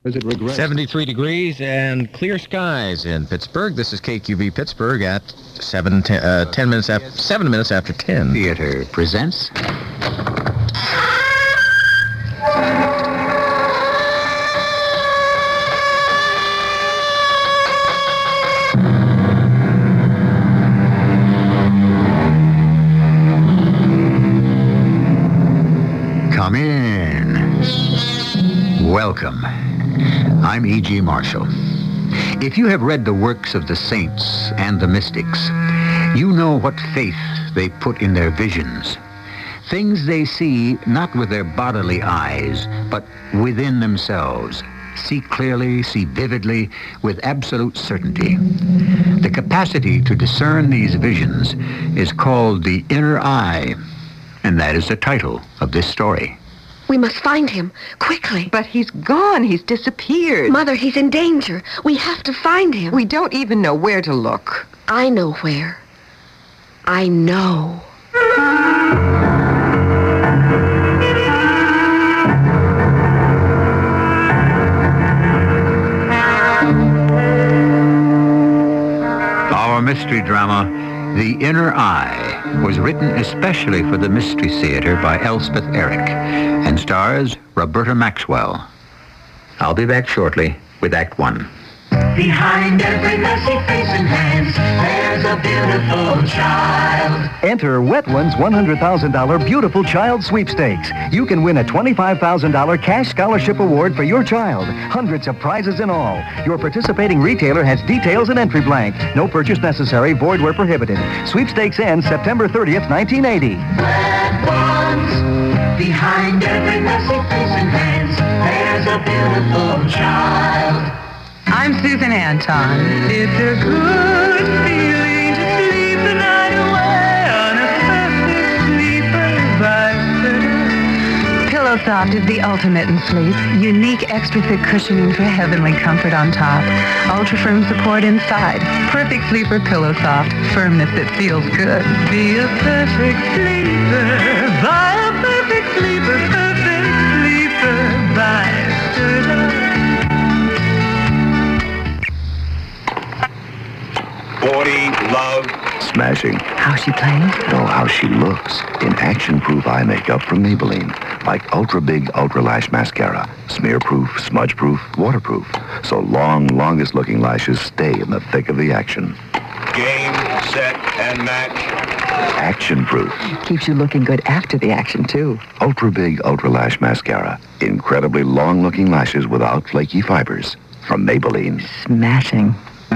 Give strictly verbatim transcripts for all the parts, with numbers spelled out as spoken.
As it regrets. seventy-three degrees and clear skies in Pittsburgh. This is K Q V Pittsburgh at seven, ten, uh, ten minutes after, seven minutes after ten. Theater presents. Come in. Welcome. I'm E G. Marshall. If you have read the works of the saints and the mystics, you know what faith they put in their visions. Things they see not with their bodily eyes, but within themselves. See clearly, see vividly, with absolute certainty. The capacity to discern these visions is called the inner eye, and that is the title of this story. We must find him, quickly. But he's gone. He's disappeared. Mother, he's in danger. We have to find him. We don't even know where to look. I know where. I know. Our mystery drama, The Inner Eye, was written especially for the Mystery Theater by Elspeth Eric and stars Roberta Maxwell. I'll be back shortly with Act One. Behind every messy face and hands, there's a beautiful child. Enter Wetland's one hundred thousand dollars Beautiful Child Sweepstakes. You can win a twenty-five thousand dollars cash scholarship award for your child. Hundreds of prizes in all. Your participating retailer has details and entry blank. No purchase necessary. Void where prohibited. Sweepstakes ends September thirtieth, nineteen eighty. Wet ones. Behind every messy face and hands, there's a beautiful child. I'm Susan Anton. It's a good feeling to sleep the night away on a perfect sleeper by Pillow Soft is the ultimate in sleep. Unique extra thick cushioning for heavenly comfort on top. Ultra firm support inside. Perfect sleeper Pillow Soft. Firmness that feels good. Be a perfect sleeper. Buy a perfect sleeper. Perfect sleeper by Sturla. forty, love. Smashing. How she plays? No, how she looks. In action-proof eye makeup from Maybelline. Like ultra-big, ultra-lash mascara. Smear-proof, smudge-proof, waterproof. So long, longest-looking lashes stay in the thick of the action. Game, set, and match. Action-proof. Keeps you looking good after the action, too. Ultra-big, ultra-lash mascara. Incredibly long-looking lashes without flaky fibers. From Maybelline. Smashing.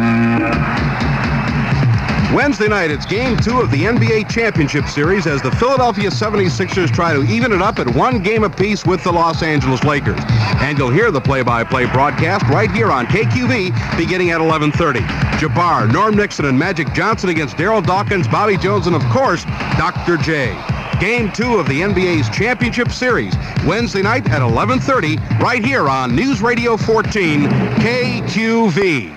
Wednesday night, it's game two of the N B A Championship Series as the Philadelphia seventy-sixers try to even it up at one game apiece with the Los Angeles Lakers. And you'll hear the play-by-play broadcast right here on K Q V beginning at eleven thirty. Jabbar, Norm Nixon, and Magic Johnson against Daryl Dawkins, Bobby Jones, and, of course, Doctor J. Game two of the N B A's Championship Series, Wednesday night at eleven thirty, right here on News Radio fourteen, K Q V.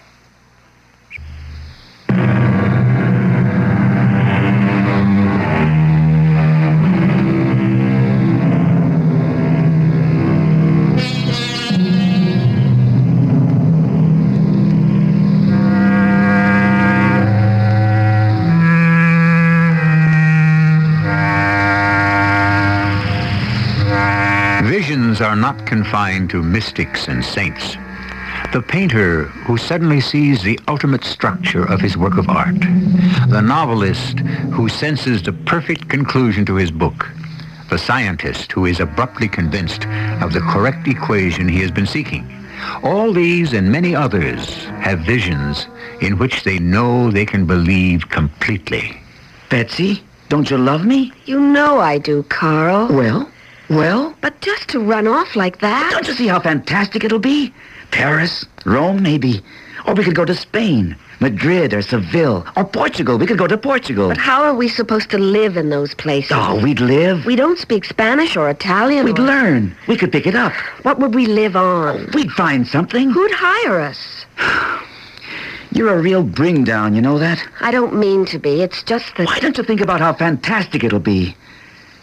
Visions are not confined to mystics and saints. The painter who suddenly sees the ultimate structure of his work of art. The novelist who senses the perfect conclusion to his book. The scientist who is abruptly convinced of the correct equation he has been seeking. All these and many others have visions in which they know they can believe completely. Betsy, don't you love me? You know I do, Carl. Well, well? But just to run off like that... Don't you see how fantastic it'll be? Paris, Rome, maybe. Or we could go to Spain, Madrid, or Seville, or Portugal. We could go to Portugal. But how are we supposed to live in those places? Oh, we'd live. We don't speak Spanish or Italian. We'd or... learn. We could pick it up. What would we live on? We'd find something. Who'd hire us? You're a real bring-down, you know that? I don't mean to be. It's just that... Why don't you think about how fantastic it'll be?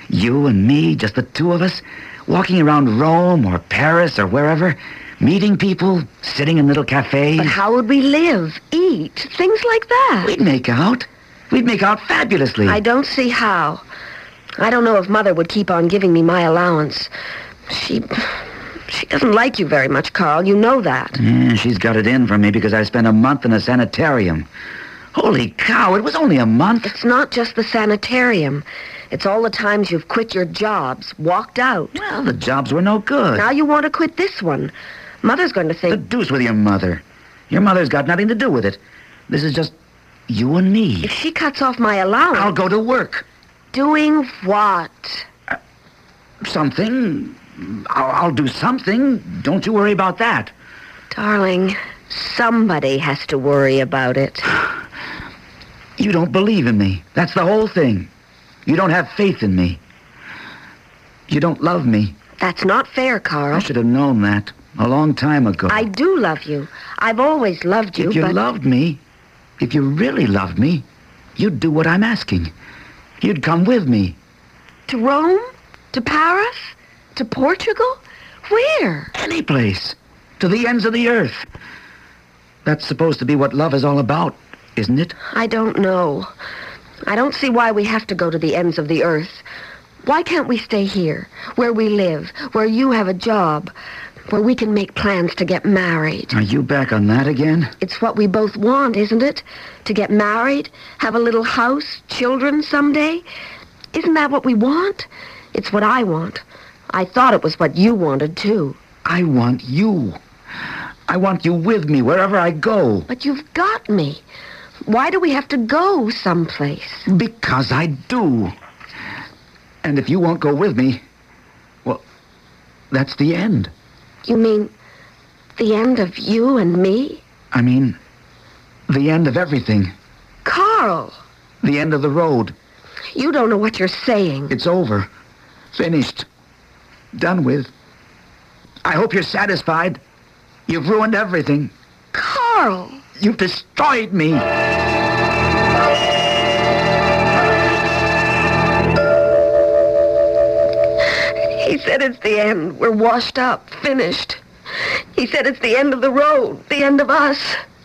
You and me, just the two of us, walking around Rome or Paris or wherever, meeting people, sitting in little cafes. But how would we live, eat, things like that? We'd make out. We'd make out fabulously. I don't see how. I don't know if Mother would keep on giving me my allowance. She... She doesn't like you very much, Carl. You know that. Yeah, she's got it in for me because I spent a month in a sanitarium. Holy cow, it was only a month. It's not just the sanitarium. It's all the times you've quit your jobs, walked out. Well, the jobs were no good. Now you want to quit this one. Mother's going to think... The deuce with your mother. Your mother's got nothing to do with it. This is just you and me. If she cuts off my allowance... I'll go to work. Doing what? Uh, something... I'll, I'll do something. Don't you worry about that. Darling, somebody has to worry about it. You don't believe in me. That's the whole thing. You don't have faith in me. You don't love me. That's not fair, Carl. I should have known that a long time ago. I do love you. I've always loved you, If you but... loved me, if you really loved me, you'd do what I'm asking. You'd come with me. To Rome? To Paris? To Portugal? Where? Any place. To the ends of the earth. That's supposed to be what love is all about, isn't it? I don't know. I don't see why we have to go to the ends of the earth. Why can't we stay here, where we live, where you have a job, where we can make plans to get married? Are you back on that again? It's what we both want, isn't it? To get married, have a little house, children someday. Isn't that what we want? It's what I want. I thought it was what you wanted, too. I want you. I want you with me wherever I go. But you've got me. Why do we have to go someplace? Because I do. And if you won't go with me, well, that's the end. You mean the end of you and me? I mean, the end of everything. Carl! The end of the road. You don't know what you're saying. It's over. Finished. Done with. I hope you're satisfied. You've ruined everything. Carl! You've destroyed me. He said it's the end. We're washed up, finished. He said it's the end of the road, the end of us.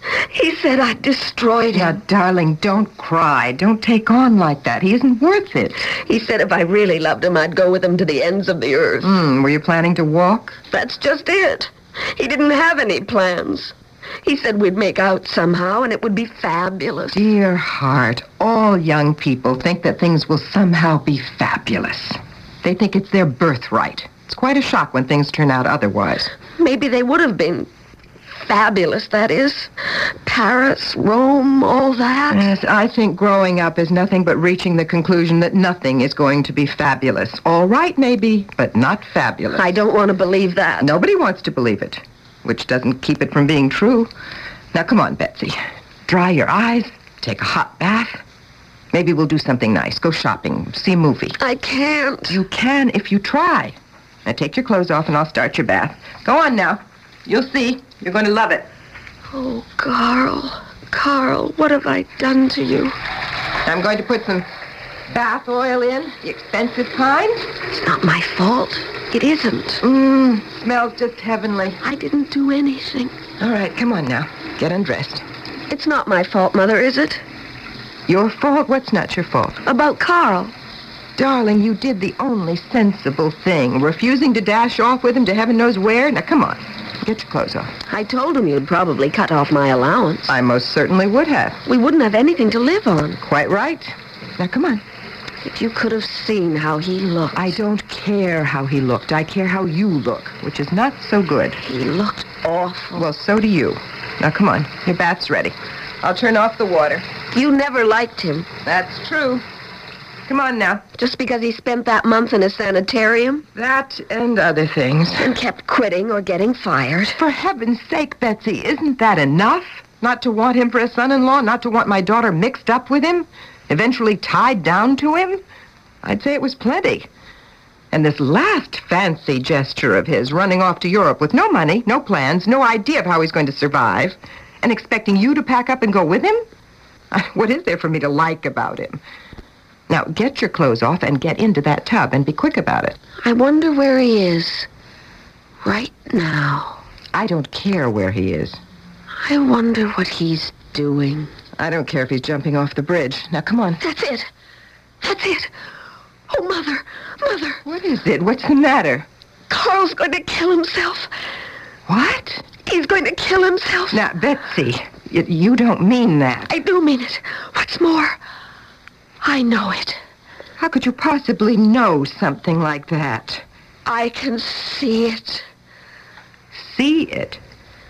He said I destroyed him. Now, darling, don't cry. Don't take on like that. He isn't worth it. He said if I really loved him, I'd go with him to the ends of the earth. Mm, were you planning to walk? That's just it. He didn't have any plans. He said we'd make out somehow, and it would be fabulous. Dear heart, all young people think that things will somehow be fabulous. They think it's their birthright. It's quite a shock when things turn out otherwise. Maybe they would have been fabulous, that is. Paris, Rome, all that. Yes, I think growing up is nothing but reaching the conclusion that nothing is going to be fabulous. All right, maybe, but not fabulous. I don't want to believe that. Nobody wants to believe it, which doesn't keep it from being true. Now, come on, Betsy. Dry your eyes, take a hot bath. Maybe we'll do something nice. Go shopping, see a movie. I can't. You can if you try. Now, take your clothes off and I'll start your bath. Go on now. You'll see. You're going to love it. Oh, Carl. Carl, what have I done to you? I'm going to put some bath oil in, the expensive kind. It's not my fault. It isn't. Mmm, smells just heavenly. I didn't do anything. All right, come on now. Get undressed. It's not my fault, Mother, is it? Your fault? What's not your fault? About Carl. Darling, you did the only sensible thing. Refusing to dash off with him to heaven knows where. Now, come on. Get your clothes off. I told him you'd probably cut off my allowance. I most certainly would have. We wouldn't have anything to live on. Quite right. Now, come on. If you could have seen how he looked. I don't care how he looked. I care how you look, which is not so good. He looked awful. Well, so do you. Now, come on. Your bath's ready. I'll turn off the water. You never liked him. That's true. Come on now. Just because he spent that month in a sanitarium? That and other things. And kept quitting or getting fired. For heaven's sake, Betsy, isn't that enough? Not to want him for a son-in-law, not to want my daughter mixed up with him, eventually tied down to him? I'd say it was plenty. And this last fancy gesture of his, running off to Europe with no money, no plans, no idea of how he's going to survive, and expecting you to pack up and go with him? What is there for me to like about him? Now, get your clothes off and get into that tub and be quick about it. I wonder where he is right now. I don't care where he is. I wonder what he's doing. I don't care if he's jumping off the bridge. Now, come on. That's it. That's it. Oh, Mother. Mother. What is it? What's the matter? Carl's going to kill himself. What? He's going to kill himself. Now, Betsy, you, you don't mean that. I do mean it. What's more, I know it. How could you possibly know something like that? I can see it. See it?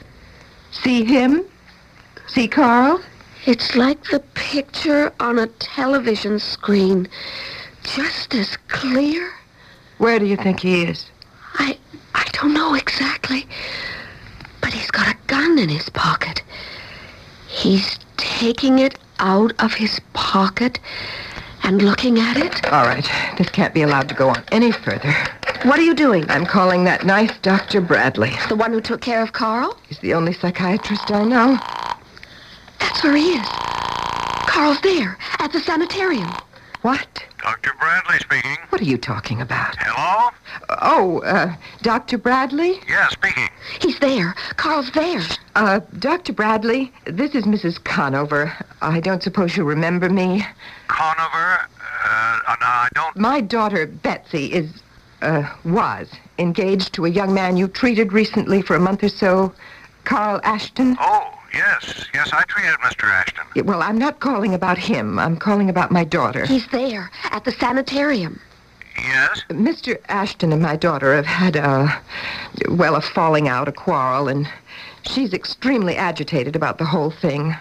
See him? See Carl? It's like the picture on a television screen. Just as clear. Where do you think he is? I I don't know exactly. But he's got a gun in his pocket. He's taking it out of his pocket and looking at it. All right. This can't be allowed to go on any further. What are you doing? I'm calling that nice Doctor Bradley. The one who took care of Carl? He's the only psychiatrist I know. That's where he is. Carl's there, at the sanitarium. What? Doctor Bradley speaking. What are you talking about? Hello? Oh, uh, Doctor Bradley? Yeah, speaking. He's there. Carl's there. Uh, Doctor Bradley, this is Missus Conover. I don't suppose you remember me. Conover? Uh, no, I don't... My daughter, Betsy, is, uh, was engaged to a young man you treated recently for a month or so, Carl Ashton. Oh, yes. Yes, I treated Mister Ashton. Yeah, well, I'm not calling about him. I'm calling about my daughter. He's there, at the sanitarium. Yes? Mister Ashton and my daughter have had a, well, a falling out, a quarrel, and she's extremely agitated about the whole thing.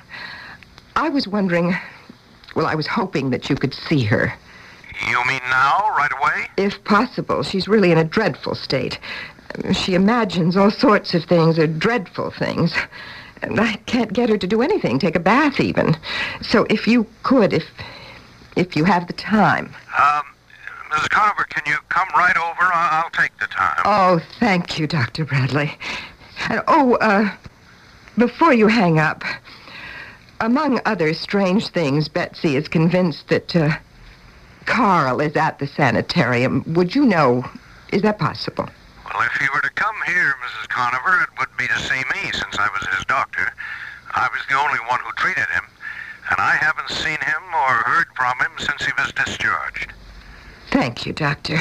I was wondering, well, I was hoping that you could see her. You mean now, right away? If possible. She's really in a dreadful state. She imagines all sorts of things, or dreadful things. And I can't get her to do anything, take a bath even. So if you could, if if you have the time. Um, Missus Conover, can you come right over? I'll, I'll take the time. Oh, thank you, Doctor Bradley. And, oh, uh, before you hang up, among other strange things, Betsy is convinced that uh, Carl is at the sanitarium. Would you know, is that possible? Well, if he were to come here, Missus Conover, it would be to see me, since I was his doctor. I was the only one who treated him, and I haven't seen him or heard from him since he was discharged. Thank you, Doctor.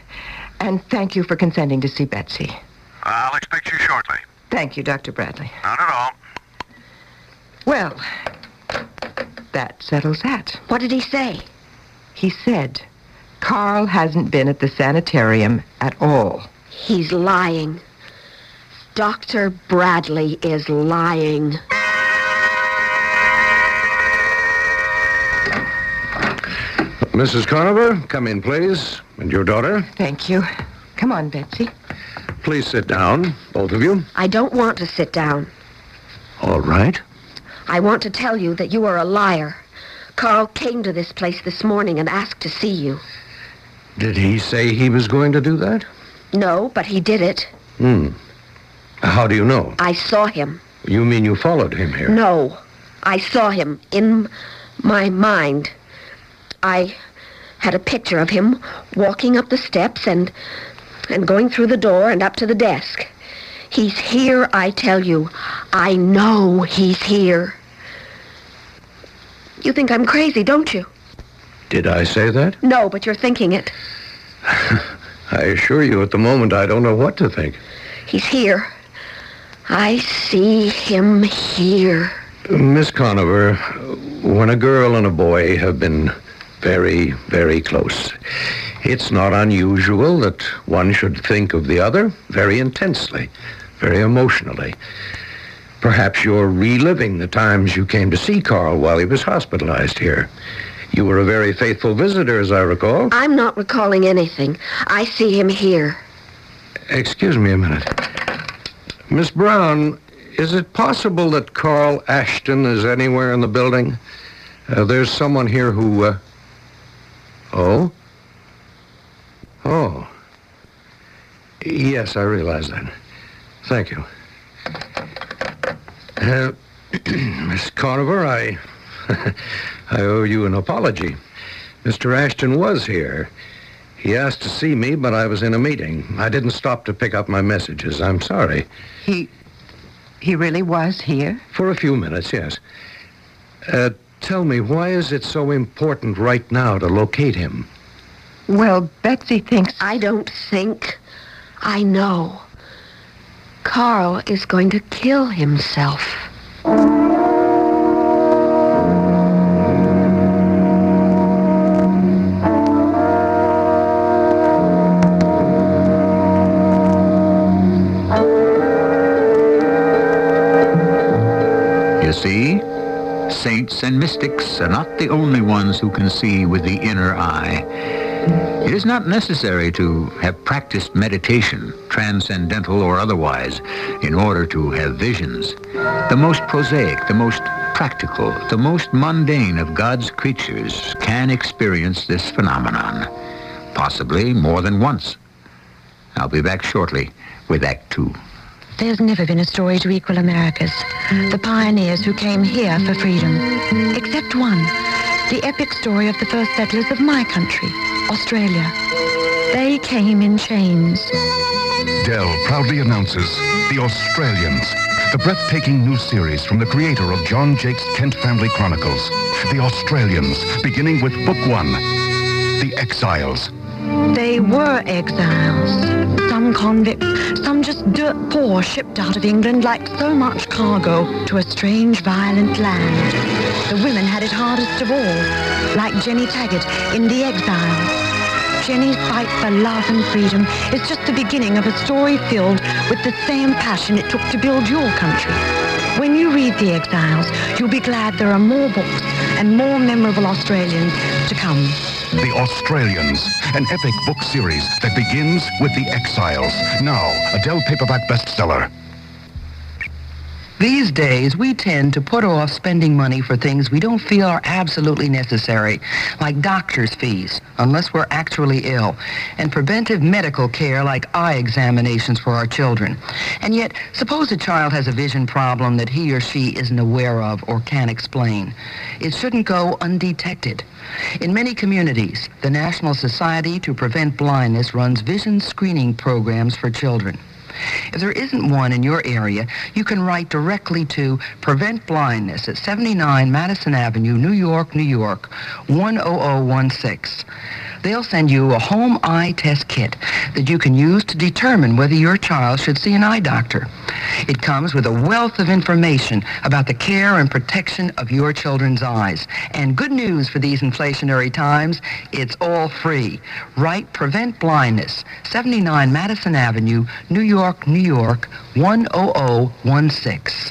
And thank you for consenting to see Betsy. I'll expect you shortly. Thank you, Doctor Bradley. Not at all. Well, that settles that. What did he say? He said Carl hasn't been at the sanitarium at all. He's lying. Doctor Bradley is lying. Missus Conover, come in, please. And your daughter. Thank you. Come on, Betsy. Please sit down, both of you. I don't want to sit down. All right. I want to tell you that you are a liar. Carl came to this place this morning and asked to see you. Did he say he was going to do that? No, but he did it. Hmm. How do you know? I saw him. You mean you followed him here? No. I saw him in my mind. I had a picture of him walking up the steps and and going through the door and up to the desk. He's here, I tell you. I know he's here. You think I'm crazy, don't you? Did I say that? No, but you're thinking it. I assure you, at the moment, I don't know what to think. He's here. I see him here. Miss Conover, when a girl and a boy have been very, very close, it's not unusual that one should think of the other very intensely, very emotionally. Perhaps you're reliving the times you came to see Carl while he was hospitalized here. You were a very faithful visitor, as I recall. I'm not recalling anything. I see him here. Excuse me a minute. Miss Brown, is it possible that Carl Ashton is anywhere in the building? Uh, there's someone here who... Uh... Oh? Oh. Yes, I realize that. Thank you. Uh, Miss Conover, I... I owe you an apology. Mister Ashton was here. He asked to see me, but I was in a meeting. I didn't stop to pick up my messages. I'm sorry. He... he really was here? For a few minutes, yes. Uh, tell me, why is it so important right now to locate him? Well, Betsy thinks... I don't think. I know. Carl is going to kill himself. You see, saints and mystics are not the only ones who can see with the inner eye. It is not necessary to have practiced meditation, transcendental or otherwise, in order to have visions. The most prosaic, the most practical, the most mundane of God's creatures can experience this phenomenon, possibly more than once. I'll be back shortly with Act Two. There's never been a story to equal America's, the pioneers who came here for freedom, except one, the epic story of the first settlers of my country, Australia. They came in chains. Dell proudly announces The Australians, the breathtaking new series from the creator of John Jake's Kent Family Chronicles. The Australians, beginning with Book One, The Exiles. They were exiles. Some convicts, some just dirt poor, shipped out of England like so much cargo to a strange, violent land. The women had it hardest of all, like Jenny Taggart in The Exiles. Jenny's fight for love and freedom is just the beginning of a story filled with the same passion it took to build your country. When you read The Exiles, you'll be glad there are more books and more memorable Australians to come. The Australians, an epic book series that begins with The Exiles. Now, a Dell paperback bestseller. These days, we tend to put off spending money for things we don't feel are absolutely necessary, like doctor's fees, unless we're actually ill, and preventive medical care like eye examinations for our children. And yet, suppose a child has a vision problem that he or she isn't aware of or can't explain. It shouldn't go undetected. In many communities, the National Society to Prevent Blindness runs vision screening programs for children. If there isn't one in your area, you can write directly to Prevent Blindness at seventy-nine Madison Avenue, New York, New York, one oh oh one six. They'll send you a home eye test kit that you can use to determine whether your child should see an eye doctor. It comes with a wealth of information about the care and protection of your children's eyes. And good news for these inflationary times, it's all free. Write Prevent Blindness, seventy-nine Madison Avenue, New York, New York, one oh oh one six.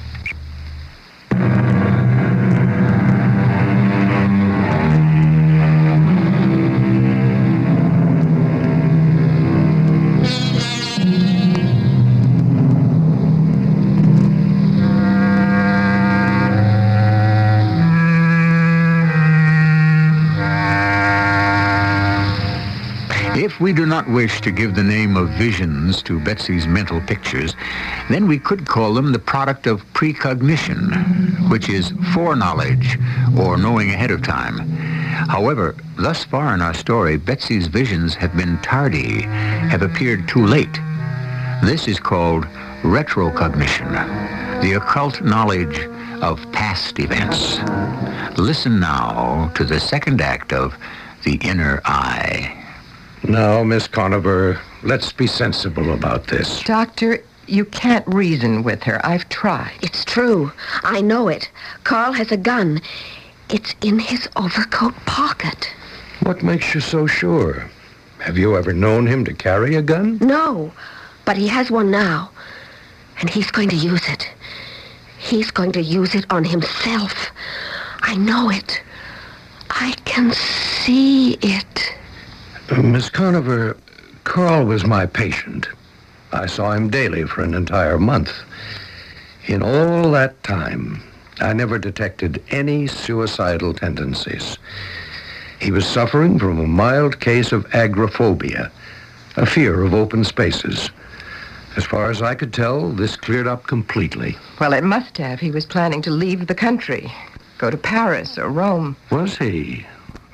If we do not wish to give the name of visions to Betsy's mental pictures, then we could call them the product of precognition, which is foreknowledge, or knowing ahead of time. However, thus far in our story, Betsy's visions have been tardy, have appeared too late. This is called retrocognition, the occult knowledge of past events. Listen now to the second act of The Inner Eye. Now, Miss Conover, let's be sensible about this. Doctor, you can't reason with her. I've tried. It's true. I know it. Carl has a gun. It's in his overcoat pocket. What makes you so sure? Have you ever known him to carry a gun? No, but he has one now. And he's going to use it. He's going to use it on himself. I know it. I can see it. Uh, Miss Conover, Carl was my patient. I saw him daily for an entire month. In all that time, I never detected any suicidal tendencies. He was suffering from a mild case of agoraphobia, a fear of open spaces. As far as I could tell, this cleared up completely. Well, it must have. He was planning to leave the country, go to Paris or Rome. Was he?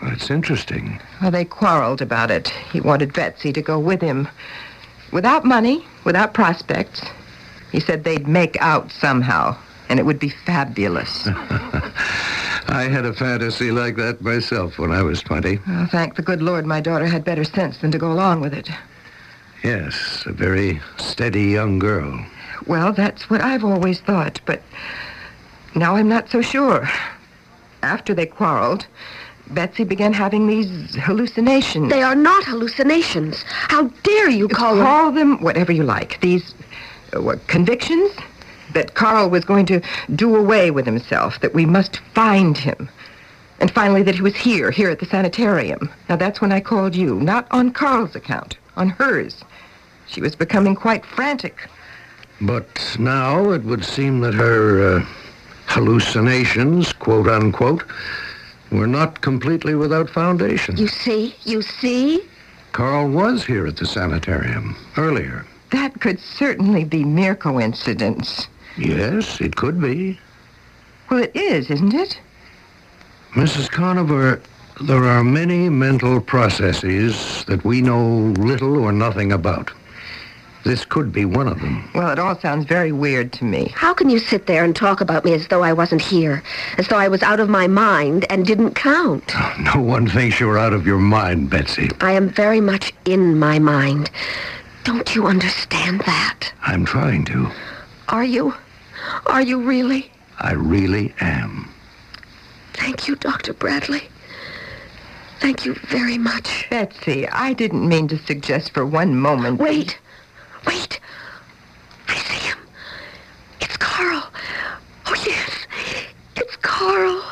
That's interesting. Well, they quarreled about it. He wanted Betsy to go with him. Without money, without prospects. He said they'd make out somehow, and it would be fabulous. I had a fantasy like that myself when I was twenty. Well, thank the good Lord my daughter had better sense than to go along with it. Yes, a very steady young girl. Well, that's what I've always thought, but now I'm not so sure. After they quarreled, Betsy began having these hallucinations. They are not hallucinations. How dare you call them... Call them whatever you like. These uh, what, convictions? That Carl was going to do away with himself, that we must find him. And finally that he was here, here at the sanitarium. Now that's when I called you, not on Carl's account, on hers. She was becoming quite frantic. But now it would seem that her uh, hallucinations, quote unquote, were not completely without foundation. You see? You see? Carl was here at the sanitarium earlier. That could certainly be mere coincidence. Yes, it could be. Well, it is, isn't it? Missus Conover, there are many mental processes that we know little or nothing about. This could be one of them. Well, it all sounds very weird to me. How can you sit there and talk about me as though I wasn't here? As though I was out of my mind and didn't count? Oh, no one thinks you're out of your mind, Betsy. I am very much in my mind. Don't you understand that? I'm trying to. Are you? Are you really? I really am. Thank you, Doctor Bradley. Thank you very much. Betsy, I didn't mean to suggest for one moment... Wait. Wait. I see him. It's Carl. Oh, yes. It's Carl.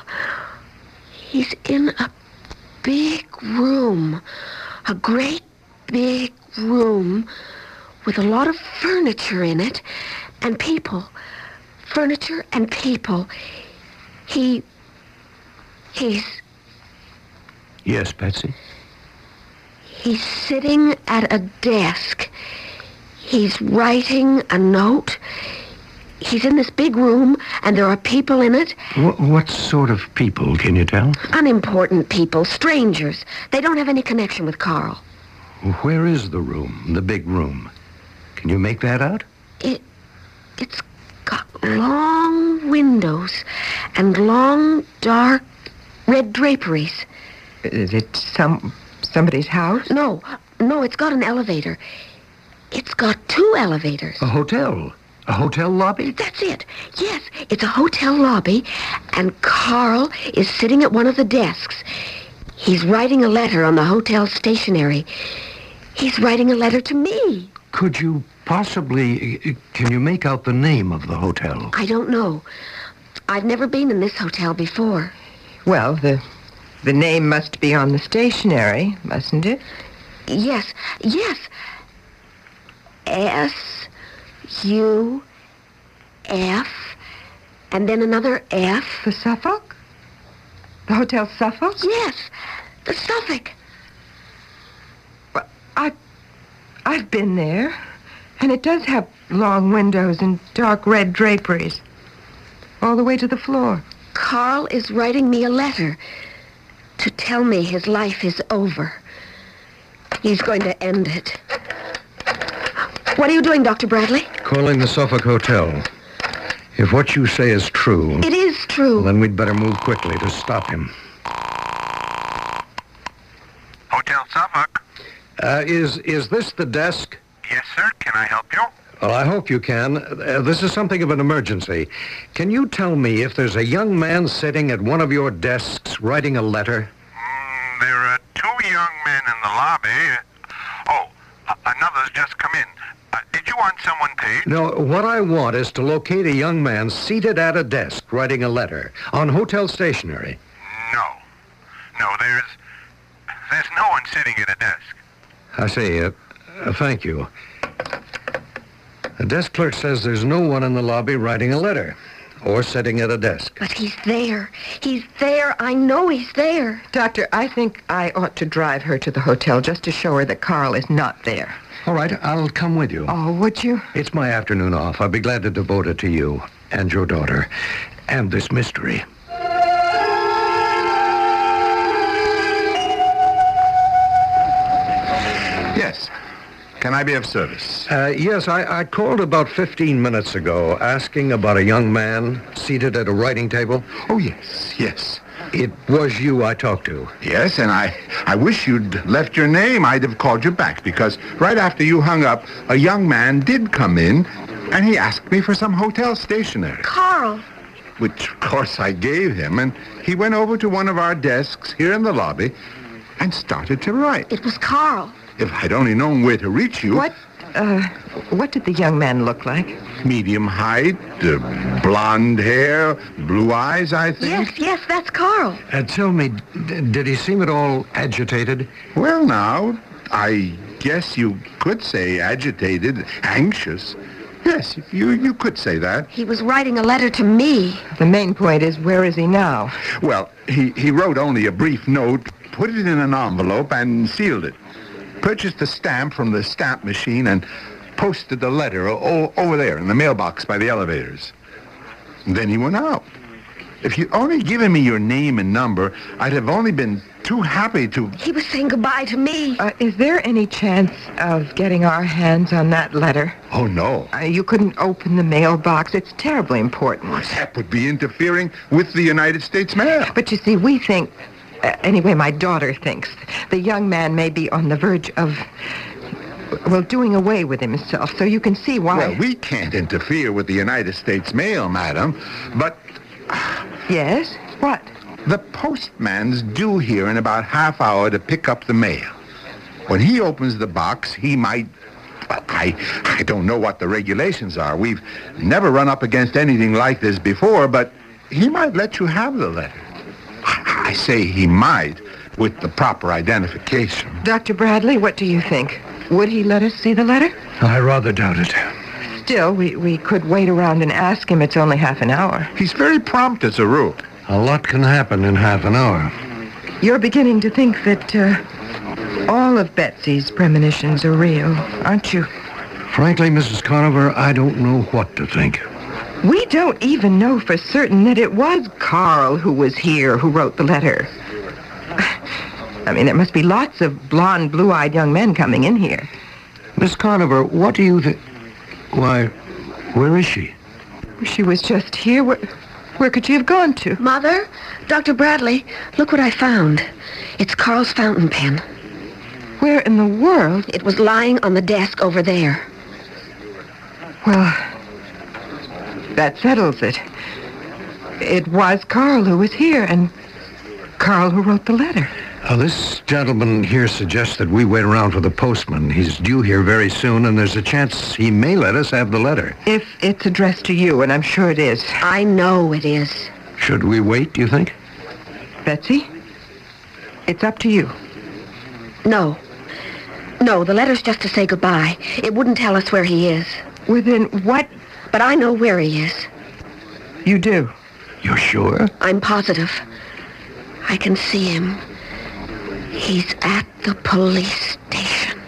He's in a big room. A great big room with a lot of furniture in it and people. Furniture and people. He... He's... Yes, Betsy? He's sitting at a desk. He's writing a note. He's in this big room, and there are people in it. What, what sort of people, can you tell? Unimportant people, strangers. They don't have any connection with Carl. Where is the room, the big room? Can you make that out? It... It's got long windows and long, dark, red draperies. Is it some somebody's house? No, no, it's got an elevator. It's got two elevators. A hotel? A hotel lobby? That's it. Yes, it's a hotel lobby, and Carl is sitting at one of the desks. He's writing a letter on the hotel stationery. He's writing a letter to me. Could you possibly... Can you make out the name of the hotel? I don't know. I've never been in this hotel before. Well, the the name must be on the stationery, mustn't it? Yes, yes. S U F and then another F. The Suffolk? The Hotel Suffolk? Yes, the Suffolk. Well, I, I've been there, and it does have long windows and dark red draperies, all the way to the floor. Carl is writing me a letter to tell me his life is over. He's going to end it. What are you doing, Doctor Bradley? Calling the Suffolk Hotel. If what you say is true... It is true. Well, then we'd better move quickly to stop him. Hotel Suffolk. Uh, is, is this the desk? Yes, sir. Can I help you? Well, I hope you can. Uh, this is something of an emergency. Can you tell me if there's a young man sitting at one of your desks writing a letter? Mm, there are two young men in the lobby. Oh, uh, another's just come in. Uh, did you want someone paid? No, what I want is to locate a young man seated at a desk writing a letter on hotel stationery. No. No, there's... There's no one sitting at a desk. I see. Uh, uh, thank you. The desk clerk says there's no one in the lobby writing a letter or sitting at a desk. But he's there. He's there. I know he's there. Doctor, I think I ought to drive her to the hotel just to show her that Carl is not there. All right, I'll come with you. Oh, would you? It's my afternoon off. I'll be glad to devote it to you and your daughter and this mystery. can I be of service? Uh, yes, I, I called about fifteen minutes ago asking about a young man seated at a writing table. Oh, yes, yes. It was you I talked to. Yes, and I, I wish you'd left your name. I'd have called you back, because right after you hung up, a young man did come in, and he asked me for some hotel stationery. Carl. Which, of course, I gave him, and he went over to one of our desks here in the lobby and started to write. It was Carl. If I'd only known where to reach you... What, uh, what did the young man look like? Medium height, uh, blonde hair, blue eyes, I think. Yes, yes, that's Carl. Uh, tell me, d- did he seem at all agitated? Well, now, I guess you could say agitated, anxious. Yes, you, you could say that. He was writing a letter to me. The main point is, where is he now? Well, he, he wrote only a brief note, put it in an envelope, and sealed it. Purchased a stamp from the stamp machine and posted the letter o- over there in the mailbox by the elevators. And then he went out. If you'd only given me your name and number, I'd have only been too happy to... He was saying goodbye to me. Uh, is there any chance of getting our hands on that letter? Oh, no. Uh, you couldn't open the mailbox. It's terribly important. That would be interfering with the United States mail. But you see, we think... Uh, anyway, my daughter thinks the young man may be on the verge of... well, doing away with himself, so you can see why... Well, we can't interfere with the United States mail, madam, but... Yes? What? The postman's due here in about half hour to pick up the mail. When he opens the box, he might... Well, I, I don't know what the regulations are. We've never run up against anything like this before, but he might let you have the letter. I say he might, with the proper identification. Doctor Bradley, what do you think? Would he let us see the letter? I rather doubt it. Still, we, we could wait around and ask him. It's only half an hour. He's very prompt as a rule. A lot can happen in half an hour. You're beginning to think that uh, all of Betsy's premonitions are real, aren't you? Frankly, Missus Conover, I don't know what to think. We don't even know for certain that it was Carl who was here who wrote the letter. I mean, there must be lots of blonde, blue-eyed young men coming in here. Miss Conover, what do you think... Why, where is she? She was just here. Where, where could she have gone to? Mother, Doctor Bradley, look what I found. It's Carl's fountain pen. Where in the world? It was lying on the desk over there. Well, that settles it. It was Carl who was here, and Carl who wrote the letter. Uh, this gentleman here suggests that we wait around for the postman. He's due here very soon, and there's a chance he may let us have the letter. If it's addressed to you, and I'm sure it is. I know it is. Should we wait, do you think? Betsy, it's up to you. No. No, the letter's just to say goodbye. It wouldn't tell us where he is. Well, then what? But I know where he is. You do? You're sure? I'm positive. I can see him. He's at the police station.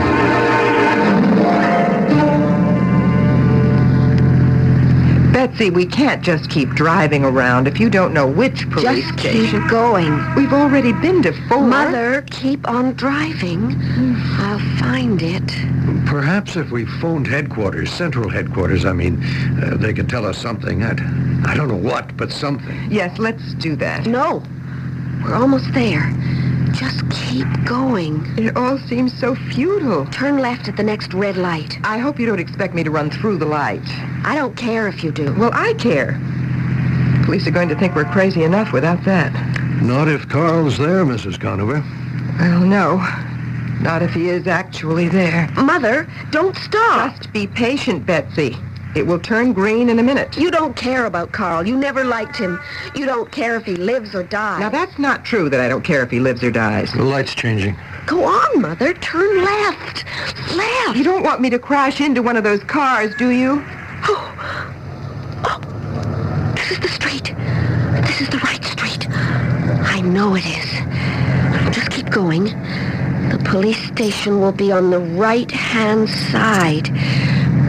Betsy, we can't just keep driving around if you don't know which police just station. Keep going. We've already been to four. Mother, keep on driving. I'll find it. Perhaps if we phoned headquarters, central headquarters, I mean, uh, they could tell us something. I, I don't know what, but something. Yes, let's do that. No. We're almost there. Just keep going. It all seems so futile. Turn left at the next red light. I hope you don't expect me to run through the light. I don't care if you do. Well, I care. Police are going to think we're crazy enough without that. Not if Carl's there, Missus Conover. Well, no. Not if he is actually there. Mother, don't stop. Just be patient, Betsy. It will turn green in a minute. You don't care about Carl. You never liked him. You don't care if he lives or dies. Now, that's not true that I don't care if he lives or dies. The light's changing. Go on, Mother. Turn left. Left. You don't want me to crash into one of those cars, do you? Oh. Oh. This is the street. This is the right street. I know it is. Just keep going. The police station will be on the right-hand side. It's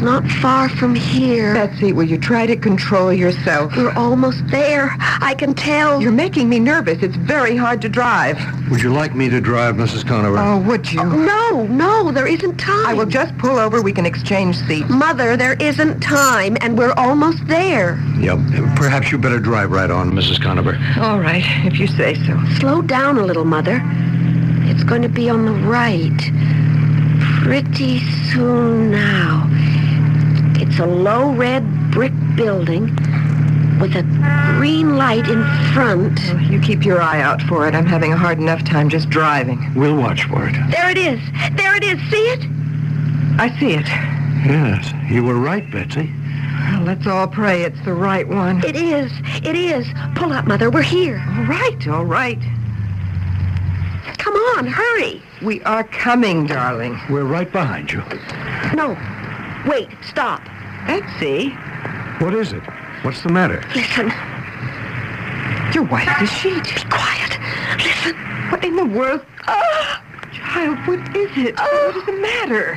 It's not far from here. Betsy, will you try to control yourself? We're almost there. I can tell. You're making me nervous. It's very hard to drive. Would you like me to drive, Missus Conover? Oh, would you? Oh, no, no, there isn't time. I will just pull over. We can exchange seats. Mother, there isn't time, and we're almost there. Yep. Perhaps you better drive right on, Missus Conover. All right, if you say so. Slow down a little, Mother. It's going to be on the right. Pretty soon now. It's a low red brick building with a green light in front. Well, you keep your eye out for it. I'm having a hard enough time just driving. We'll watch for it. There it is. There it is. See it? I see it. Yes, you were right, Betsy. Well, let's all pray it's the right one. It is. It is. Pull up, Mother. We're here. All right, all right. Come on, hurry. We are coming, darling. We're right behind you. No. Wait, stop. Betsy. What is it? What's the matter? Listen. Your wife the sheet. Be quiet. Listen. What in the world? Oh, child, what is it? Oh. What is the matter?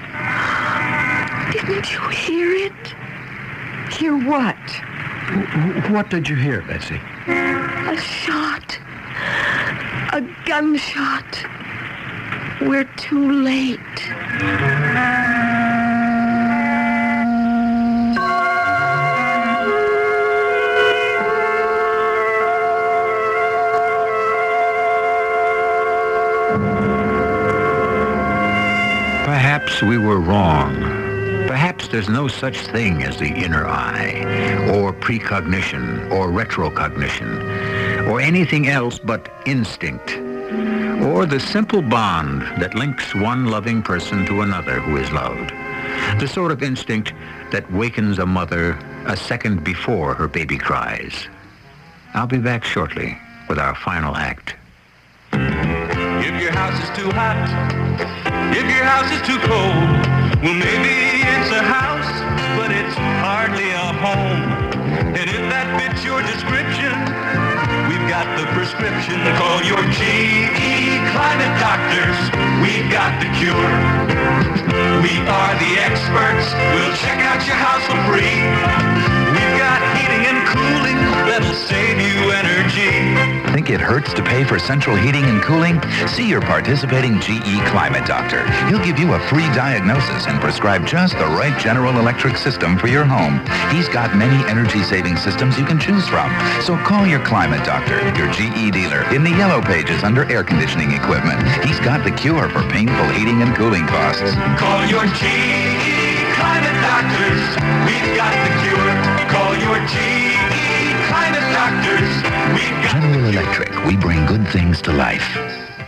Didn't you hear it? Hear what? What did you hear, Betsy? A shot. A gunshot. We're too late. Perhaps we were wrong. Perhaps there's no such thing as the inner eye, or precognition, or retrocognition, or anything else but instinct, or the simple bond that links one loving person to another who is loved. The sort of instinct that wakens a mother a second before her baby cries. I'll be back shortly with our final act. If your house is too hot, if your house is too cold, well, maybe it's a house, but it's hardly a home. And if that fits your description, we've got the prescription. Call your G E Climate Doctors. We've got the cure. We are the experts. We'll check out your house for free. We've got heating and cooling that'll save you energy. Think it hurts to pay for central heating and cooling? See your participating G E Climate Doctor. He'll give you a free diagnosis and prescribe just the right General Electric system for your home. He's got many energy-saving systems you can choose from. So call your Climate Doctor, your G E dealer, in the yellow pages under air conditioning equipment. He's got the cure for painful heating and cooling costs. Call your G E Climate Doctors. We've got the cure. Call your G E Climate Doctors. We've got General Electric, we bring good things to life.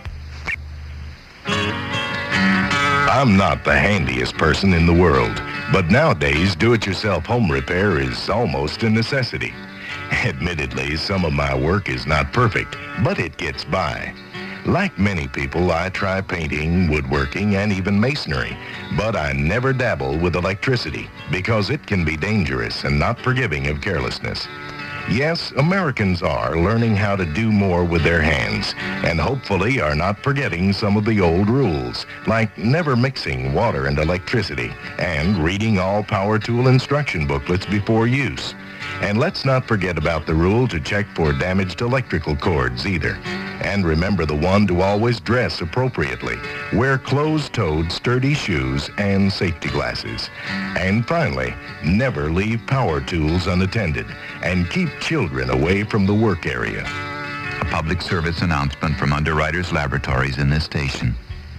I'm not the handiest person in the world, but nowadays do-it-yourself home repair is almost a necessity. Admittedly, some of my work is not perfect, but it gets by. Like many people, I try painting, woodworking, and even masonry, but I never dabble with electricity because it can be dangerous and not forgiving of carelessness. Yes, Americans are learning how to do more with their hands and hopefully are not forgetting some of the old rules, like never mixing water and electricity and reading all power tool instruction booklets before use. And let's not forget about the rule to check for damaged electrical cords either. And remember the one to always dress appropriately. Wear closed-toed, sturdy shoes and safety glasses. And finally, never leave power tools unattended and keep children away from the work area. A public service announcement from Underwriters Laboratories in this station.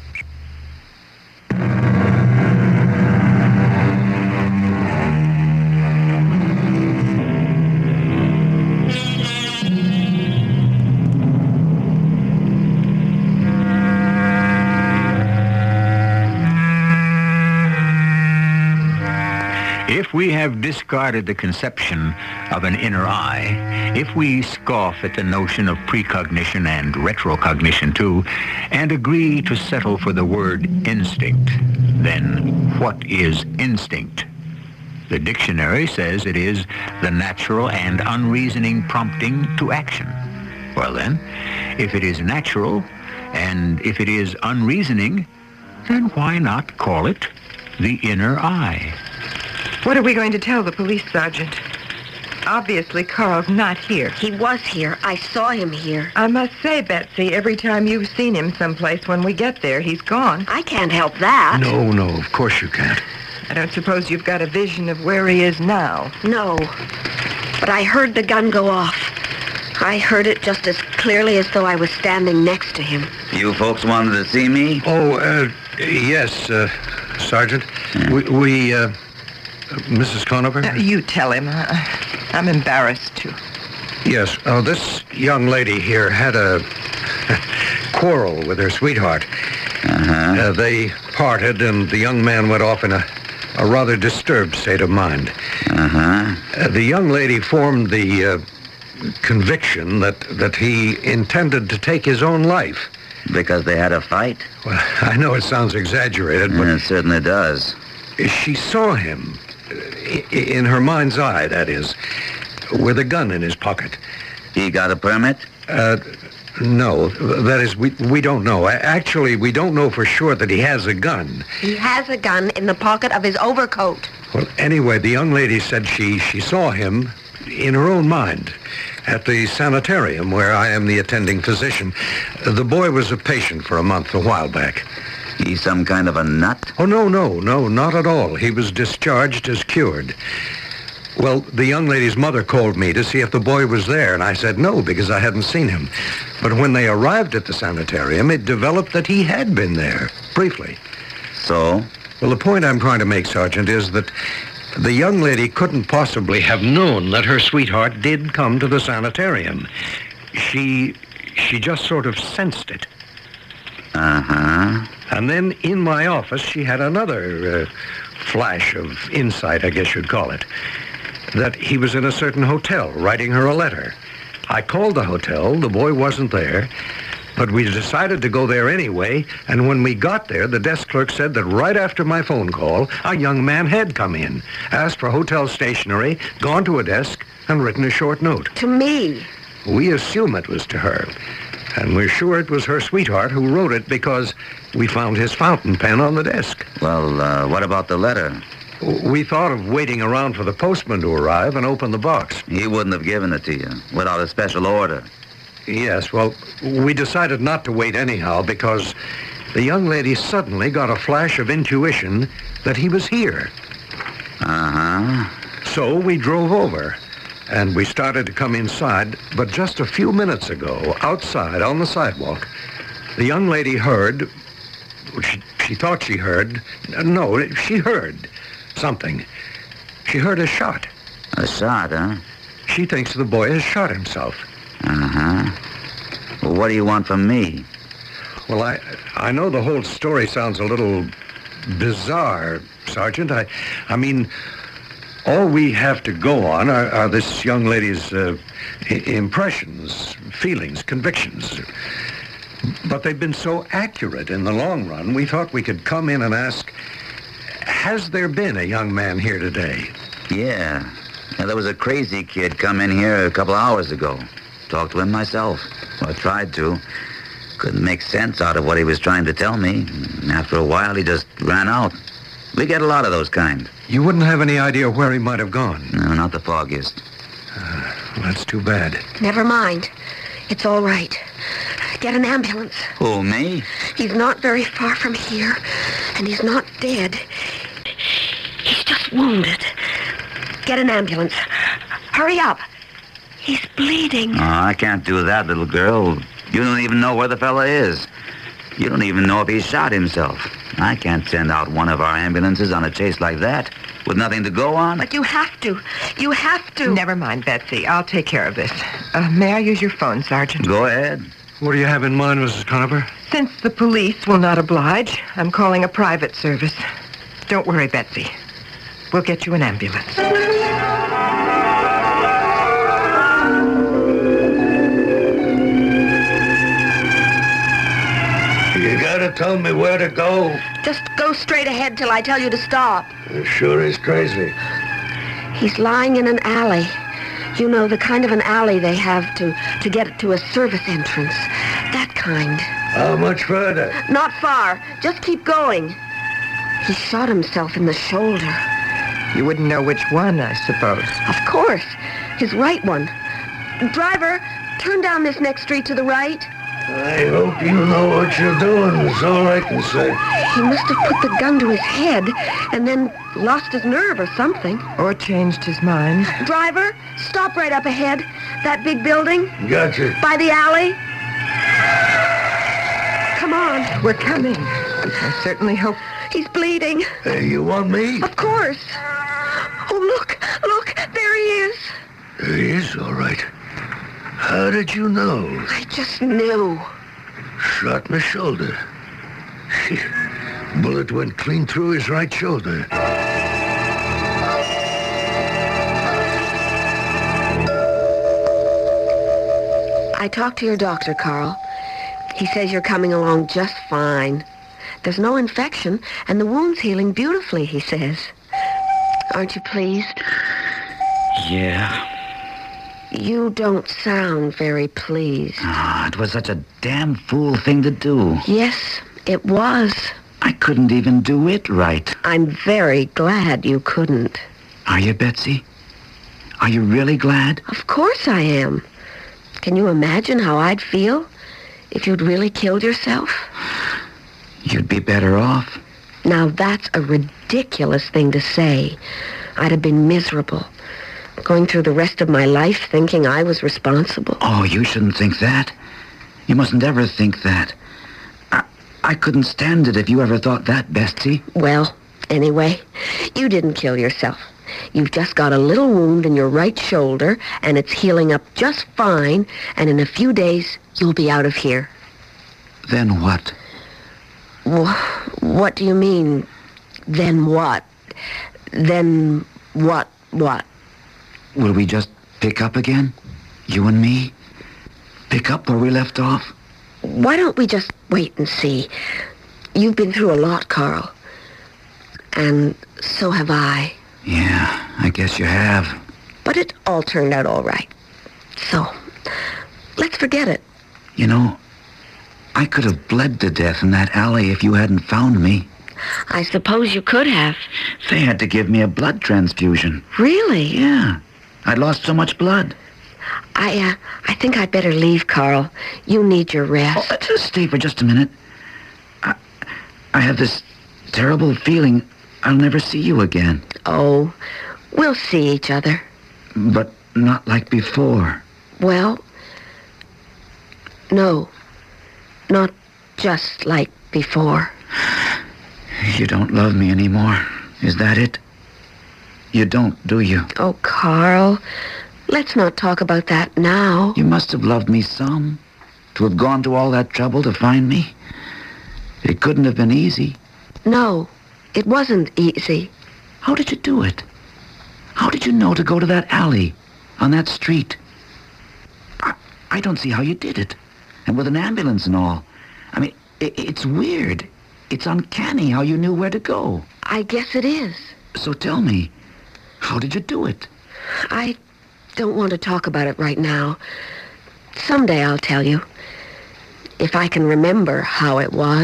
If we have discarded the conception of an inner eye, if we scoff at the notion of precognition and retrocognition too, and agree to settle for the word instinct, then what is instinct? The dictionary says it is the natural and unreasoning prompting to action. Well then, if it is natural and if it is unreasoning, then why not call it the inner eye? What are we going to tell the police, Sergeant? Obviously, Carl's not here. He was here. I saw him here. I must say, Betsy, every time you've seen him someplace, when we get there, he's gone. I can't help that. No, no, of course you can't. I don't suppose you've got a vision of where he is now. No. But I heard the gun go off. I heard it just as clearly as though I was standing next to him. You folks wanted to see me? Oh, uh, yes, uh, Sergeant. Yeah. We, we uh, Missus Conover? Uh, you tell him. I, I'm embarrassed to. Yes, uh, this young lady here had a quarrel with her sweetheart. Uh-huh. Uh, they parted, and the young man went off in a, a rather disturbed state of mind. Uh-huh. Uh, the young lady formed the uh, conviction that, that he intended to take his own life. Because they had a fight? Well, I know it sounds exaggerated, but... It certainly does. She saw him, in her mind's eye, that is, with a gun in his pocket. He got a permit? Uh, no. That is, we, we don't know. Actually, we don't know for sure that he has a gun. He has a gun in the pocket of his overcoat. Well, anyway, the young lady said she, she saw him in her own mind at the sanitarium where I am the attending physician. The boy was a patient for a month a while back. He's some kind of a nut? Oh, no, no, no, not at all. He was discharged as cured. Well, the young lady's mother called me to see if the boy was there, and I said no, because I hadn't seen him. But when they arrived at the sanitarium, it developed that he had been there, briefly. So? Well, the point I'm trying to make, Sergeant, is that the young lady couldn't possibly have known that her sweetheart did come to the sanitarium. She, she just sort of sensed it. Uh-huh. And then in my office, she had another uh, flash of insight, I guess you'd call it, that he was in a certain hotel writing her a letter. I called the hotel. The boy wasn't there. But we decided to go there anyway, and when we got there, the desk clerk said that right after my phone call, a young man had come in, asked for hotel stationery, gone to a desk, and written a short note. To me. We assume it was to her, and we're sure it was her sweetheart who wrote it because we found his fountain pen on the desk. Well, uh, what about the letter? We thought of waiting around for the postman to arrive and open the box. He wouldn't have given it to you without a special order. Yes, well, we decided not to wait anyhow because the young lady suddenly got a flash of intuition that he was here. Uh-huh. So we drove over, and we started to come inside, but just a few minutes ago, outside on the sidewalk, the young lady heard, she, she thought she heard, no, she heard something. She heard a shot. A shot, huh? She thinks the boy has shot himself. Uh-huh. Well, what do you want from me? Well, I I know the whole story sounds a little bizarre, Sergeant. I I mean, all we have to go on are, are this young lady's uh, I- impressions, feelings, convictions. But they've been so accurate in the long run, we thought we could come in and ask, has there been a young man here today? Yeah. Now, there was a crazy kid come in here a couple hours ago. Talked to him myself. Well, I tried to. Couldn't make sense out of what he was trying to tell me. And after a while, he just ran out. We get a lot of those kind. You wouldn't have any idea where he might have gone? No, not the foggiest. Uh, well, that's too bad. Never mind. It's all right. Get an ambulance. Who, me? He's not very far from here, and he's not dead. He's just wounded. Get an ambulance. Hurry up. He's bleeding. Oh, I can't do that, little girl. You don't even know where the fella is. You don't even know if he shot himself. I can't send out one of our ambulances on a chase like that with nothing to go on. But you have to. You have to. Never mind, Betsy. I'll take care of this. Uh, may I use your phone, Sergeant? Go ahead. What do you have in mind, Missus Conover? Since the police will not oblige, I'm calling a private service. Don't worry, Betsy. We'll get you an ambulance. You gotta tell me where to go. Just go straight ahead till I tell you to stop. Sure is crazy. He's lying in an alley. You know, the kind of an alley they have to, to get to a service entrance. That kind. How much further? Not far. Just keep going. He shot himself in the shoulder. You wouldn't know which one, I suppose. Of course. His right one. Driver, turn down this next street to the right. I hope you know what you're doing, is all I can say. He must have put the gun to his head and then lost his nerve or something. Or changed his mind. Driver, stop right up ahead. That big building. Gotcha. By the alley. Come on. We're coming. I certainly hope... He's bleeding. Hey, you want me? Of course. Oh, look, look, there he is. There he is, all right. How did you know? I just knew. Shot in the shoulder. Bullet went clean through his right shoulder. I talked to your doctor, Carl. He says you're coming along just fine. There's no infection, and the wound's healing beautifully, he says. Aren't you pleased? Yeah. You don't sound very pleased. Ah, it was such a damn fool thing to do. Yes, it was. I couldn't even do it right. I'm very glad you couldn't. Are you, Betsy? Are you really glad? Of course I am. Can you imagine how I'd feel if you'd really killed yourself? You'd be better off. Now, that's a ridiculous thing to say. I'd have been miserable, going through the rest of my life thinking I was responsible. Oh, you shouldn't think that. You mustn't ever think that. I, I couldn't stand it if you ever thought that, Betsy. Well, anyway, you didn't kill yourself. You've just got a little wound in your right shoulder, and it's healing up just fine, and in a few days, you'll be out of here. Then what? What do you mean, then what? Then what, what? Will we just pick up again? You and me? Pick up where we left off? Why don't we just wait and see? You've been through a lot, Carl. And so have I. Yeah, I guess you have. But it all turned out all right. So, let's forget it. You know, I could have bled to death in that alley if you hadn't found me. I suppose you could have. They had to give me a blood transfusion. Really? Yeah. I'd lost so much blood. I, uh, I think I'd better leave, Carl. You need your rest. Oh, uh, stay for just a minute. I, I have this terrible feeling I'll never see you again. Oh, we'll see each other. But not like before. Well, no. Not just like before. You don't love me anymore. Is that it? You don't, do you? Oh, Carl, let's not talk about that now. You must have loved me some. To have gone to all that trouble to find me. It couldn't have been easy. No, it wasn't easy. How did you do it? How did you know to go to that alley on that street? I, I don't see how you did it. And with an ambulance and all. I mean, it, it's weird. It's uncanny how you knew where to go. I guess it is. So tell me, how did you do it? I don't want to talk about it right now. Someday I'll tell you. If I can remember how it was.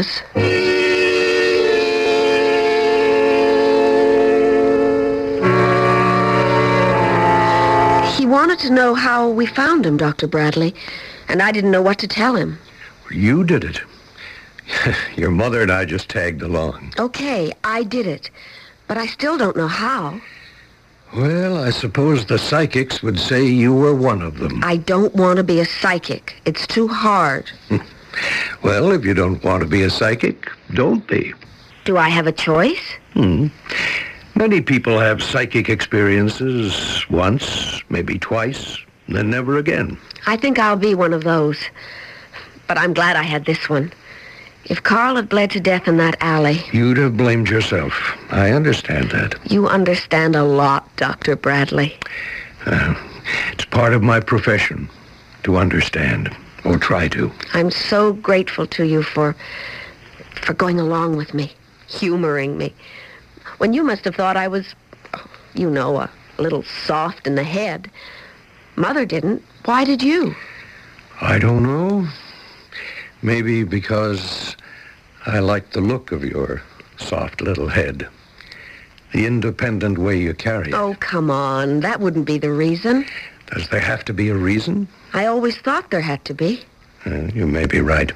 He wanted to know how we found him, Doctor Bradley, and I didn't know what to tell him. You did it. Your mother and I just tagged along. Okay, I did it, but I still don't know how. Well, I suppose the psychics would say you were one of them. I don't want to be a psychic. It's too hard. Well, if you don't want to be a psychic, don't be. Do I have a choice? Hmm. Many people have psychic experiences once, maybe twice, then never again. I think I'll be one of those. But I'm glad I had this one. If Carl had bled to death in that alley... You'd have blamed yourself. I understand that. You understand a lot, Doctor Bradley. Uh, it's part of my profession to understand, or try to. I'm so grateful to you for... for going along with me, humoring me. When you must have thought I was, you know, a little soft in the head. Mother didn't. Why did you? I don't know. Maybe because I like the look of your soft little head. The independent way you carry it. Oh, come on. That wouldn't be the reason. Does there have to be a reason? I always thought there had to be. Uh, you may be right.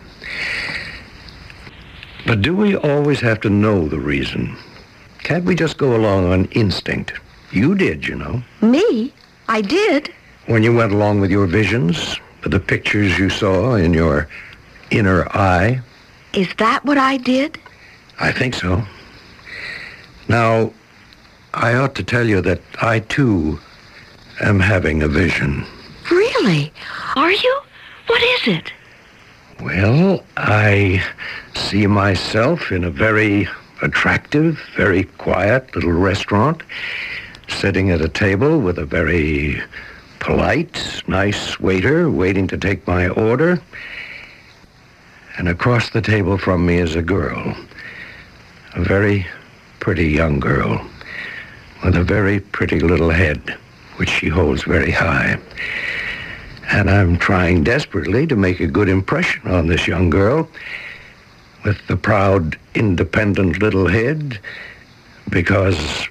But do we always have to know the reason? Can't we just go along on instinct? You did, you know. Me? I did. When you went along with your visions, with the pictures you saw in your inner eye. Is that what I did? I think so. Now, I ought to tell you that I, too, am having a vision. Really? Are you? What is it? Well, I see myself in a very attractive, very quiet little restaurant, sitting at a table with a very polite, nice waiter waiting to take my order. And across the table from me is a girl, a very pretty young girl, with a very pretty little head, which she holds very high. And I'm trying desperately to make a good impression on this young girl with the proud, independent little head, because...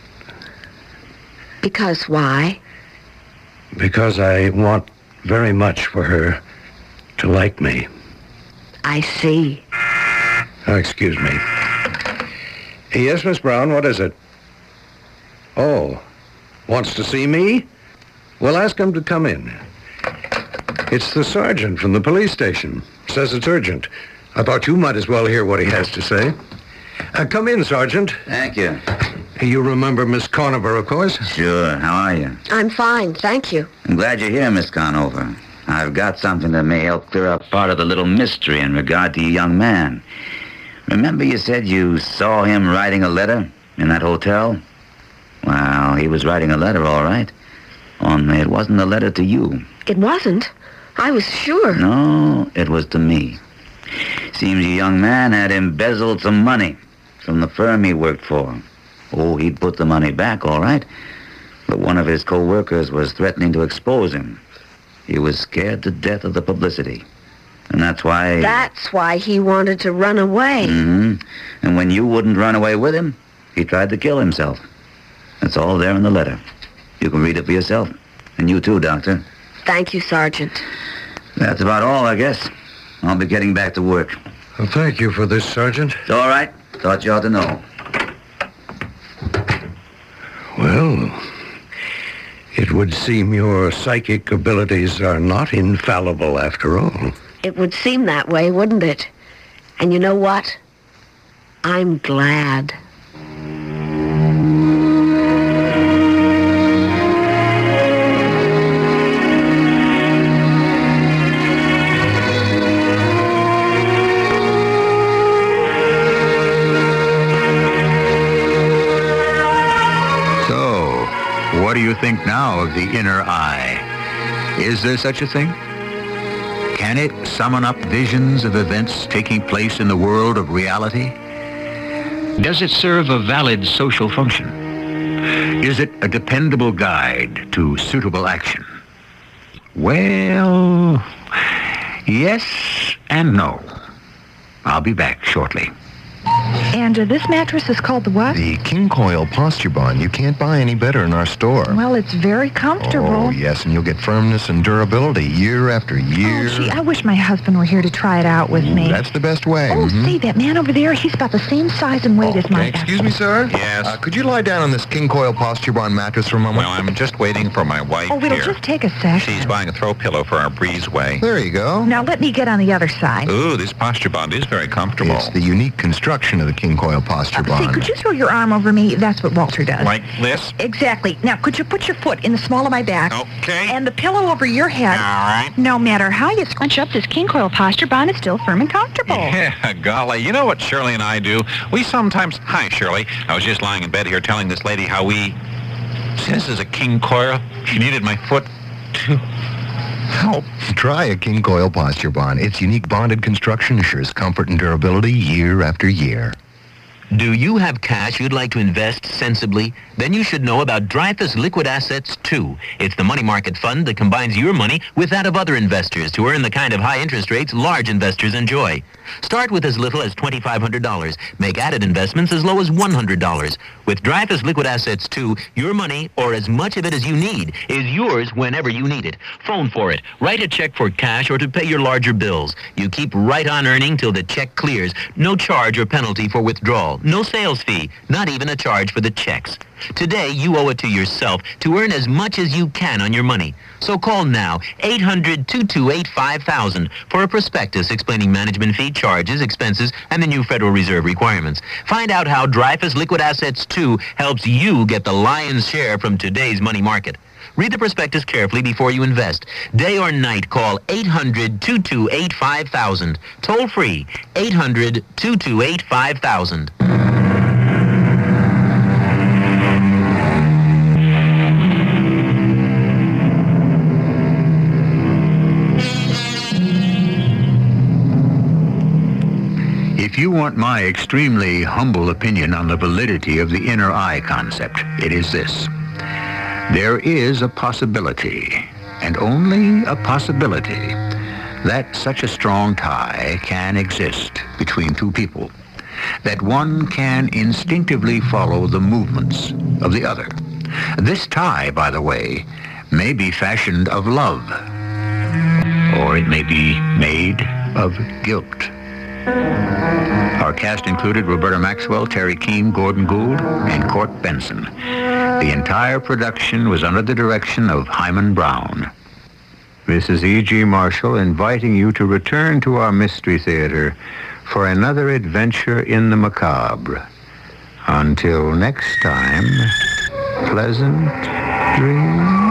Because why? Because I want very much for her to like me. I see. Oh, excuse me. Yes, Miss Brown, what is it? Oh, wants to see me? Well, ask him to come in. It's the sergeant from the police station. Says it's urgent. I thought you might as well hear what he has to say. Uh, come in, Sergeant. Thank you. You remember Miss Conover, of course? Sure. How are you? I'm fine, thank you. I'm glad you're here, Miss Conover. I've got something that may help clear up part of the little mystery in regard to your young man. Remember you said you saw him writing a letter in that hotel? Well, he was writing a letter, all right. Only it wasn't a letter to you. It wasn't? I was sure. No, it was to me. Seems your young man had embezzled some money from the firm he worked for. Oh, he'd put the money back, all right. But one of his co-workers was threatening to expose him. He was scared to death of the publicity. And that's why... That's why he wanted to run away. Mm-hmm. And when you wouldn't run away with him, he tried to kill himself. That's all there in the letter. You can read it for yourself. And you too, Doctor. Thank you, Sergeant. That's about all, I guess. I'll be getting back to work. Well, thank you for this, Sergeant. It's all right. Thought you ought to know. Well, it would seem your psychic abilities are not infallible after all. It would seem that way, wouldn't it? And you know what? I'm glad. What do you think now of the inner eye? Is there such a thing? Can it summon up visions of events taking place in the world of reality? Does it serve a valid social function? Is it a dependable guide to suitable action? Well, yes and no. I'll be back shortly. And uh, this mattress is called the what? The King Coil Posture Bond. You can't buy any better in our store. Well, it's very comfortable. Oh, yes, and you'll get firmness and durability year after year. Oh, gee, I wish my husband were here to try it out with Ooh, me. That's the best way. Oh, mm-hmm. see, that man over there, he's about the same size and weight oh, as my okay. Excuse me, sir? Yes? Uh, could you lie down on this King Coil Posture Bond mattress for a moment? Well, I'm just waiting for my wife Oh, it'll here. just take a sec. She's buying a throw pillow for our breezeway. There you go. Now, let me get on the other side. Ooh, this posture bond is very comfortable. It's the unique construction of the King Coil Posture Uh, Bond. see, could you throw your arm over me? That's what Walter does. Like this? Exactly. Now, could you put your foot in the small of my back? Okay. And the pillow over your head. All right. No matter how you scrunch up, this King Coil Posture Bond is still firm and comfortable. Yeah, golly. You know what Shirley and I do? We sometimes... Hi, Shirley. I was just lying in bed here telling this lady how we... See, this is a King Coil. She needed my foot to help. Try a King Coil Posture Bond. Its unique bonded construction assures comfort and durability year after year. Do you have cash you'd like to invest sensibly? Then you should know about Dreyfus Liquid Assets two. It's the money market fund that combines your money with that of other investors to earn the kind of high interest rates large investors enjoy. Start with as little as twenty-five hundred dollars. Make added investments as low as one hundred dollars. With Dreyfus Liquid Assets two, your money, or as much of it as you need, is yours whenever you need it. Phone for it. Write a check for cash or to pay your larger bills. You keep right on earning till the check clears. No charge or penalty for withdrawal. No sales fee. Not even a charge for the checks. Today, you owe it to yourself to earn as much as you can on your money. So call now, eight hundred, two two eight, five thousand, for a prospectus explaining management fee, charges, expenses, and the new Federal Reserve requirements. Find out how Dreyfus Liquid Assets two helps you get the lion's share from today's money market. Read the prospectus carefully before you invest. Day or night, call eight hundred, two two eight, five thousand. Toll free, eight hundred, two two eight, five thousand. If you want my extremely humble opinion on the validity of the inner eye concept, it is this. There is a possibility, and only a possibility, that such a strong tie can exist between two people, that one can instinctively follow the movements of the other. This tie, by the way, may be fashioned of love, or it may be made of guilt. Our cast included Roberta Maxwell, Terry Keane, Gordon Gould, and Court Benson. The entire production was under the direction of Hyman Brown. This is E G. Marshall inviting you to return to our Mystery Theater for another adventure in the macabre. Until next time, pleasant dreams.